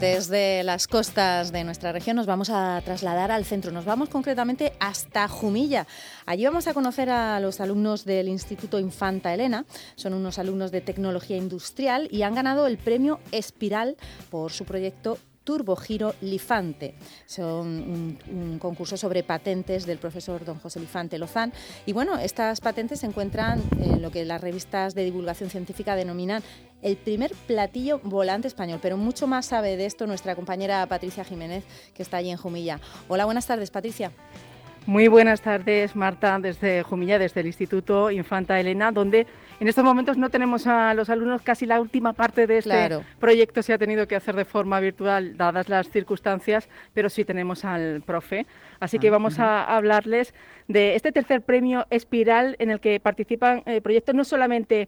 Desde las costas de nuestra región nos vamos a trasladar al centro. Nos vamos concretamente hasta Jumilla. Allí vamos a conocer a los alumnos del Instituto Infanta Elena. Son unos alumnos de tecnología industrial y han ganado el premio Espiral por su proyecto Turbogiro Lifante. Son un concurso sobre patentes del profesor don José Lifante Lozán. Y bueno, estas patentes se encuentran en lo que las revistas de divulgación científica denominan el primer platillo volante español. Pero mucho más sabe de esto nuestra compañera Patricia Jiménez, que está allí en Jumilla. Hola, buenas tardes, Patricia. Muy buenas tardes, Marta, desde Jumilla, desde el Instituto Infanta Elena, donde en estos momentos no tenemos a los alumnos. Casi la última parte de este proyecto se ha tenido que hacer de forma virtual, dadas las circunstancias, pero sí tenemos al profe. Así que vamos a hablarles de este tercer premio Espiral, en el que participan proyectos no solamente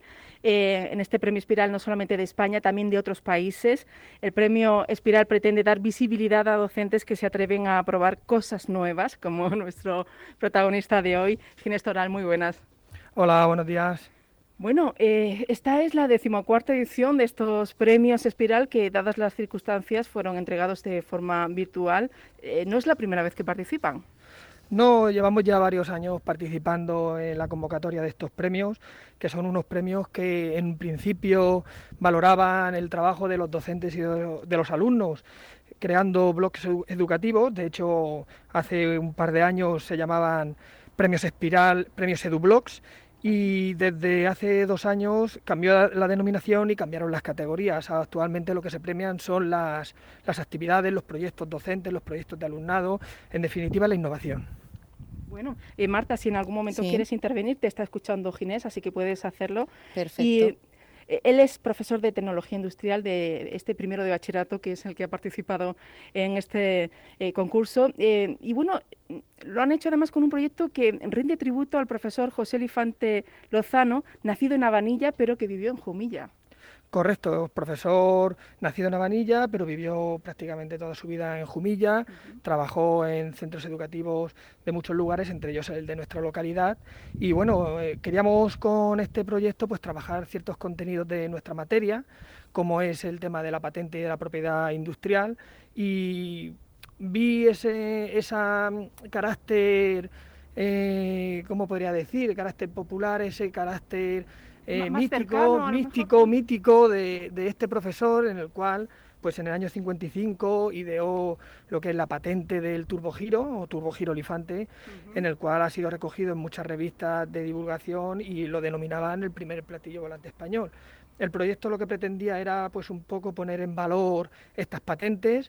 en este premio Espiral, no solamente de España, también de otros países. El premio Espiral pretende dar visibilidad a docentes que se atreven a probar cosas nuevas, como nuestro protagonista de hoy, Ginés Toral. Muy buenas. Hola, buenos días. Bueno, esta es la 14ª edición de estos premios Espiral que, dadas las circunstancias, fueron entregados de forma virtual. ¿No es la primera vez que participan? No, llevamos ya varios años participando en la convocatoria de estos premios, que son unos premios que en principio valoraban el trabajo de los docentes y de los alumnos, creando blogs educativos. De hecho, hace un par de años se llamaban premios Espiral, premios EduBlogs, y desde hace 2 años cambió la denominación y cambiaron las categorías. Actualmente lo que se premian son las actividades, los proyectos docentes, los proyectos de alumnado, en definitiva la innovación. Bueno, Marta, si en algún momento quieres intervenir, te está escuchando Ginés, así que puedes hacerlo. Perfecto. Y él es profesor de Tecnología Industrial de este primero de bachillerato, que es el que ha participado en este concurso. Y bueno, lo han hecho además con un proyecto que rinde tributo al profesor José Lifante Lozano, nacido en Habanilla, pero que vivió en Jumilla. Correcto, profesor nacido en Habanilla, pero vivió prácticamente toda su vida en Jumilla, trabajó en centros educativos de muchos lugares, entre ellos el de nuestra localidad, y bueno, queríamos con este proyecto pues trabajar ciertos contenidos de nuestra materia, como es el tema de la patente y de la propiedad industrial, y vi ese carácter, ¿cómo podría decir?, carácter popular, ese carácter mítico de este profesor, en el cual pues en el año 55 ideó lo que es la patente del turbogiro o turbogiro Lifante, en el cual ha sido recogido en muchas revistas de divulgación y lo denominaban el primer platillo volante español. El proyecto lo que pretendía era pues un poco poner en valor estas patentes,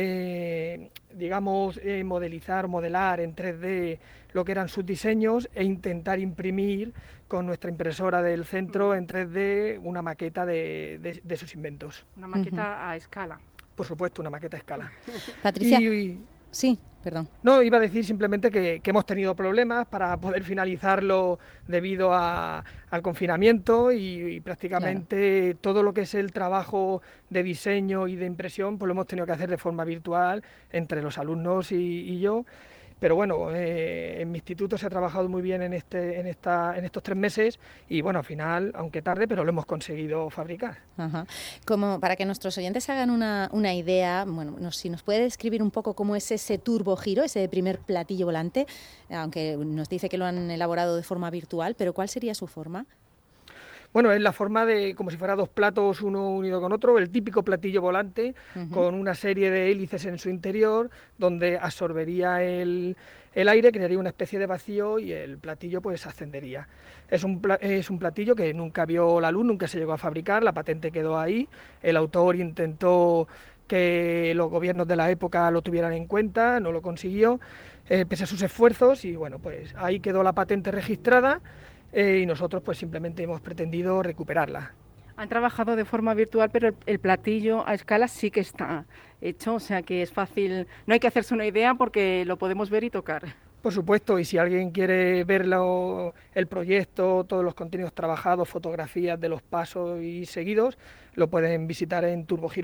modelar en 3D lo que eran sus diseños e intentar imprimir con nuestra impresora del centro en 3D una maqueta de sus inventos. Una maqueta a escala. Por supuesto, una maqueta a escala. Patricia, sí, perdón. No, iba a decir simplemente que hemos tenido problemas para poder finalizarlo debido al confinamiento y prácticamente todo lo que es el trabajo de diseño y de impresión pues lo hemos tenido que hacer de forma virtual entre los alumnos y yo. Pero bueno, en mi instituto se ha trabajado muy bien en estos 3 meses y bueno, al final, aunque tarde, pero lo hemos conseguido fabricar. Ajá. Como para que nuestros oyentes hagan una idea, bueno, si nos puede describir un poco cómo es ese turbogiro, ese primer platillo volante, aunque nos dice que lo han elaborado de forma virtual, pero ¿cuál sería su forma? Bueno, es la forma de como si fuera 2 platos uno unido con otro, el típico platillo volante, con una serie de hélices en su interior, donde absorbería el aire, crearía una especie de vacío y el platillo pues ascendería. Es un platillo que nunca vio la luz, nunca se llegó a fabricar, la patente quedó ahí, el autor intentó que los gobiernos de la época lo tuvieran en cuenta, no lo consiguió, pese a sus esfuerzos, y bueno, pues ahí quedó la patente registrada. Y nosotros pues simplemente hemos pretendido recuperarla. Han trabajado de forma virtual, pero el platillo a escala sí que está hecho, o sea que es fácil, no hay que hacerse una idea porque lo podemos ver y tocar. Por supuesto, y si alguien quiere verlo, el proyecto, todos los contenidos trabajados, fotografías de los pasos y seguidos, lo pueden visitar en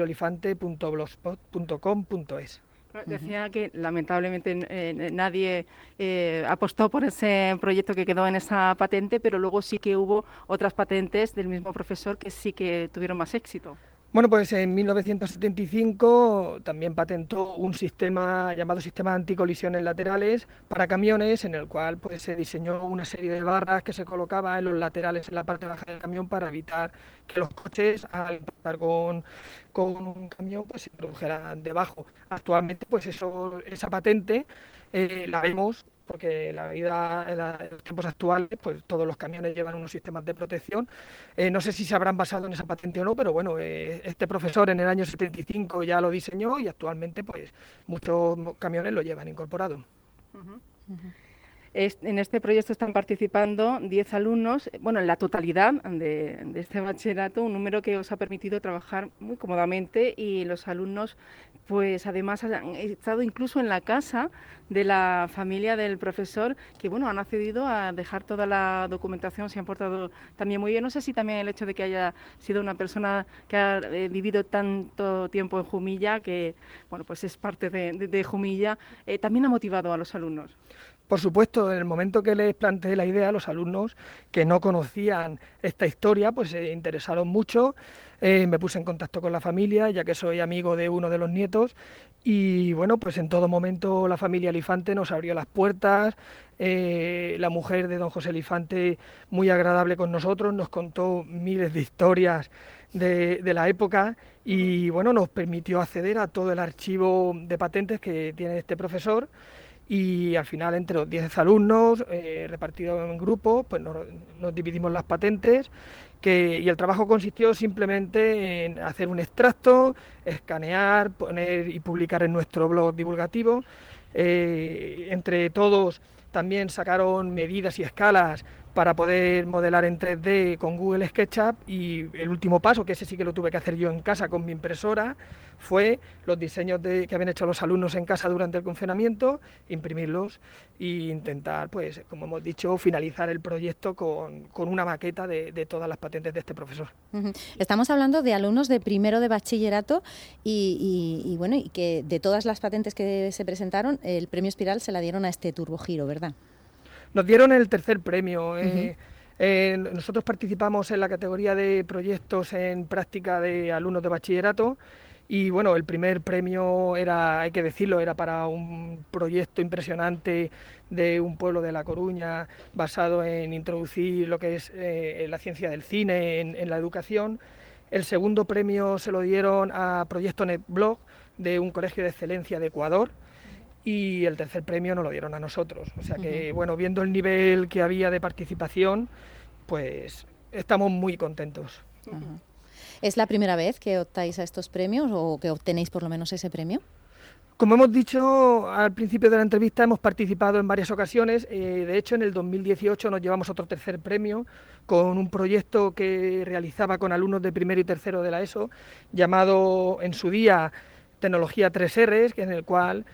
turbogirolifante.blogspot.com.es. Decía que lamentablemente nadie apostó por ese proyecto que quedó en esa patente, pero luego sí que hubo otras patentes del mismo profesor que sí que tuvieron más éxito. Bueno, pues en 1975 también patentó un sistema llamado sistema de anticolisiones laterales para camiones, en el cual pues se diseñó una serie de barras que se colocaban en los laterales en la parte baja del camión para evitar que los coches al impactar con un camión pues se produjeran debajo. Actualmente pues esa patente la vemos porque en los tiempos actuales, pues todos los camiones llevan unos sistemas de protección. No sé si se habrán basado en esa patente o no, pero bueno, este profesor en el año 75 ya lo diseñó y actualmente pues muchos camiones lo llevan incorporado. Uh-huh. Uh-huh. En este proyecto están participando 10 alumnos, bueno, en la totalidad de este bachillerato, un número que os ha permitido trabajar muy cómodamente, y los alumnos, pues además han estado incluso en la casa de la familia del profesor, que bueno, han accedido a dejar toda la documentación, se han portado también muy bien. No sé si también el hecho de que haya sido una persona que ha vivido tanto tiempo en Jumilla, que bueno, pues es parte de Jumilla, también ha motivado a los alumnos. Por supuesto, en el momento que les planteé la idea, los alumnos que no conocían esta historia, pues se interesaron mucho. Me puse en contacto con la familia, ya que soy amigo de uno de los nietos, y bueno, pues en todo momento la familia Elifante nos abrió las puertas. La mujer de don José Elifante, muy agradable con nosotros, nos contó miles de historias de la época y bueno, nos permitió acceder a todo el archivo de patentes que tiene este profesor. Y al final, entre los 10 alumnos repartidos en grupos, pues nos dividimos las patentes, y el trabajo consistió simplemente en hacer un extracto, escanear, poner y publicar en nuestro blog divulgativo. Entre todos también sacaron medidas y escalas para poder modelar en 3D con Google SketchUp, y el último paso, que ese sí que lo tuve que hacer yo en casa con mi impresora, fue los diseños que habían hecho los alumnos en casa durante el confinamiento, imprimirlos e intentar, pues como hemos dicho, finalizar el proyecto con una maqueta de todas las patentes de este profesor. Estamos hablando de alumnos de primero de bachillerato y bueno, y que de todas las patentes que se presentaron, el premio Espiral se la dieron a este turbogiro, ¿verdad? Nos dieron el tercer premio. Nosotros participamos en la categoría de proyectos en práctica de alumnos de bachillerato y bueno, el primer premio era, hay que decirlo, era para un proyecto impresionante de un pueblo de La Coruña basado en introducir lo que es la ciencia del cine en la educación. El segundo premio se lo dieron a Proyecto NetBlog de un colegio de excelencia de Ecuador. Y el tercer premio nos lo dieron a nosotros. O sea que, bueno, viendo el nivel que había de participación, pues estamos muy contentos. Uh-huh. ¿Es la primera vez que optáis a estos premios o que obtenéis por lo menos ese premio? Como hemos dicho al principio de la entrevista, hemos participado en varias ocasiones. De hecho, en el 2018 nos llevamos otro tercer premio con un proyecto que realizaba con alumnos de primero y tercero de la ESO, llamado en su día Tecnología 3R, en el cual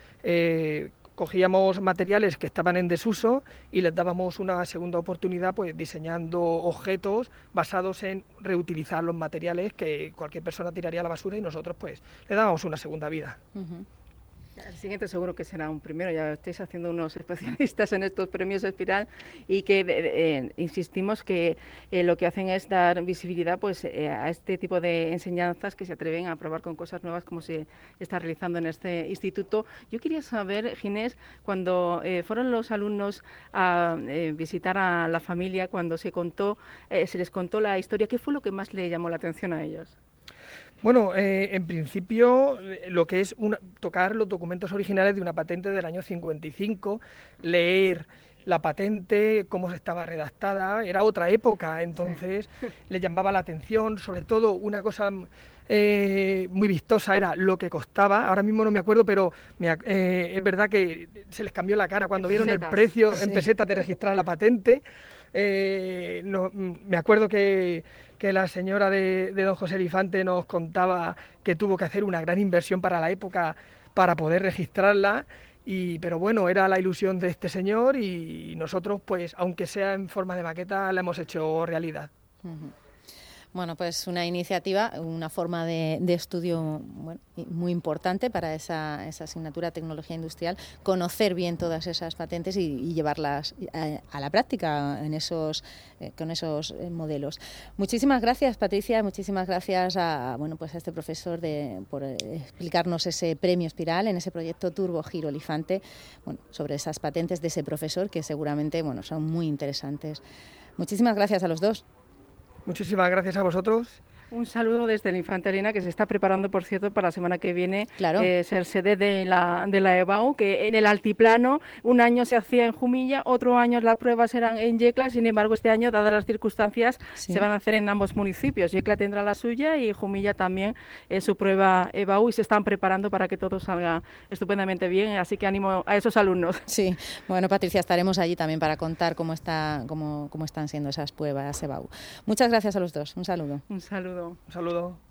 cogíamos materiales que estaban en desuso y les dábamos una segunda oportunidad, pues diseñando objetos basados en reutilizar los materiales que cualquier persona tiraría a la basura, y nosotros pues le dábamos una segunda vida. Uh-huh. El siguiente seguro que será un primero, ya estáis haciendo unos especialistas en estos premios Espiral y que insistimos que lo que hacen es dar visibilidad pues a este tipo de enseñanzas que se atreven a probar con cosas nuevas como se está realizando en este instituto. Yo quería saber, Ginés, cuando fueron los alumnos a visitar a la familia, cuando se les contó la historia, ¿qué fue lo que más le llamó la atención a ellos? Bueno, en principio lo que es tocar los documentos originales de una patente del año 55, leer la patente, cómo estaba redactada, era otra época, entonces le llamaba la atención, sobre todo una cosa muy vistosa era lo que costaba. Ahora mismo no me acuerdo, pero es verdad que se les cambió la cara cuando vieron el precio en pesetas de registrar la patente. Me acuerdo que la señora de don José Elifante nos contaba que tuvo que hacer una gran inversión para la época para poder registrarla, pero bueno, era la ilusión de este señor y nosotros, pues aunque sea en forma de maqueta, la hemos hecho realidad. Uh-huh. Bueno, pues una iniciativa, una forma de estudio muy importante para esa asignatura Tecnología Industrial, conocer bien todas esas patentes y llevarlas a la práctica con esos modelos. Muchísimas gracias, Patricia, muchísimas gracias a este profesor por explicarnos ese premio Espiral en ese proyecto Turbo Giro Olifante, sobre esas patentes de ese profesor que seguramente son muy interesantes. Muchísimas gracias a los dos. Muchísimas gracias a vosotros. Un saludo desde el Infanta Elena, que se está preparando, por cierto, para la semana que viene ser sede de la EBAU, que en el altiplano un año se hacía en Jumilla, otro año las pruebas eran en Yecla. Sin embargo, este año, dadas las circunstancias, se van a hacer en ambos municipios. Yecla tendrá la suya y Jumilla también su prueba EBAU, y se están preparando para que todo salga estupendamente bien, así que animo a esos alumnos. Sí, bueno, Patricia, estaremos allí también para contar cómo están siendo esas pruebas EBAU. Muchas gracias a los dos, un saludo. Un saludo. Un saludo.